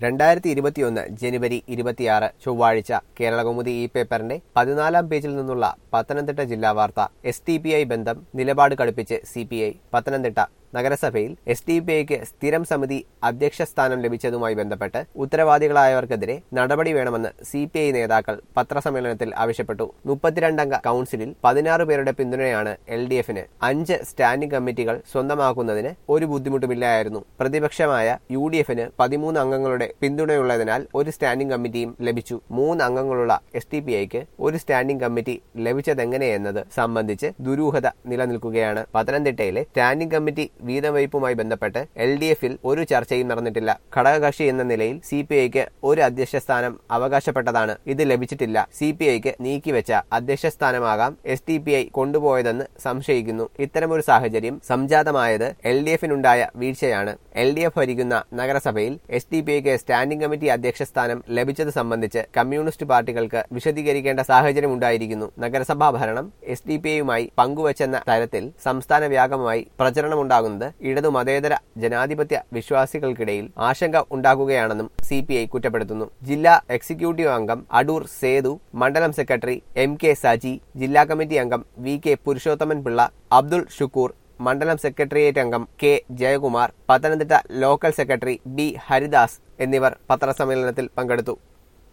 2021 ജനുവരി 26 ചൊവ്വാഴ്ച കേരളകൗമുദി ഈ പേപ്പറിന്റെ 14-ാം പേജിൽ നിന്നുള്ള പത്തനംതിട്ട ജില്ലാ വാർത്ത. SDPI ബന്ധം നിലപാട് കടുപ്പിച്ച് CPI. പത്തനംതിട്ട നഗരസഭയിൽ SDPIക്ക് സ്ഥിരം സമിതി അധ്യക്ഷ സ്ഥാനം ലഭിച്ചതുമായി ബന്ധപ്പെട്ട് ഉത്തരവാദികളായവർക്കെതിരെ നടപടി വേണമെന്ന് CPI നേതാക്കൾ പത്രസമ്മേളനത്തിൽ ആവശ്യപ്പെട്ടു. 32-അംഗ കൌൺസിലിൽ 16 പേരുടെ പിന്തുണയാണ് LDFന്. 5 സ്റ്റാൻഡിംഗ് കമ്മിറ്റികൾ സ്വന്തമാക്കുന്നതിന് ഒരു ബുദ്ധിമുട്ടുമില്ലായിരുന്നു. പ്രതിപക്ഷമായ UDFന് 13 അംഗങ്ങളുടെ പിന്തുണയുള്ളതിനാൽ ഒരു സ്റ്റാൻഡിംഗ് കമ്മിറ്റിയും ലഭിച്ചു. 3 അംഗങ്ങളുള്ള SDPIക്ക് ഒരു സ്റ്റാൻഡിംഗ് കമ്മിറ്റി ലഭിച്ചതെങ്ങനെയെന്നത് സംബന്ധിച്ച് ദുരൂഹത നിലനിൽക്കുകയാണ്. പത്തനംതിട്ടയിലെ സ്റ്റാൻഡിംഗ് കമ്മിറ്റി വീതവയ്പുമായി ബന്ധപ്പെട്ട് LDFൽ ഒരു ചർച്ചയും നടന്നിട്ടില്ല. ഘടകകക്ഷി എന്ന നിലയിൽ CPIക്ക് ഒരു അധ്യക്ഷ സ്ഥാനം അവകാശപ്പെട്ടതാണ്. ഇത് ലഭിച്ചിട്ടില്ല. CPIക്ക് നീക്കിവെച്ച അധ്യക്ഷ സ്ഥാനമാകാം SDPI കൊണ്ടുപോയതെന്ന് സംശയിക്കുന്നു. ഇത്തരമൊരു സാഹചര്യം സംജാതമായത് LDFനുണ്ടായ വീഴ്ചയാണ്. LDF ഭരിക്കുന്ന നഗരസഭയിൽ SDPIക്ക് സ്റ്റാൻഡിംഗ് കമ്മിറ്റി അധ്യക്ഷ സ്ഥാനം ലഭിച്ചത് സംബന്ധിച്ച് കമ്മ്യൂണിസ്റ്റ് പാർട്ടികൾക്ക് വിശദീകരിക്കേണ്ട സാഹചര്യം ഉണ്ടായിരിക്കുന്നു. നഗരസഭാ ഭരണം SDPIയുമായി പങ്കുവച്ചെന്ന തരത്തിൽ സംസ്ഥാന വ്യാപകമായി പ്രചരണമുണ്ടാകുന്നത് ഇടതു മതേതര ജനാധിപത്യ വിശ്വാസികൾക്കിടയിൽ ആശങ്ക ഉണ്ടാക്കുകയാണെന്നും CPI കുറ്റപ്പെടുത്തുന്നു. ജില്ലാ എക്സിക്യൂട്ടീവ് അംഗം അടൂർ സേതു, മണ്ഡലം സെക്രട്ടറി MK സജി, ജില്ലാ കമ്മിറ്റി അംഗം VK പുരുഷോത്തമൻ പിള്ള, അബ്ദുൾ ഷുക്കൂർ, മണ്ഡലം സെക്രട്ടേറിയറ്റ് അംഗം K Jayakumar, Pathanamthitta local secretary B Haridas എന്നിവർ പത്രസമ്മേളനത്തിൽ പങ്കെടുത്തു.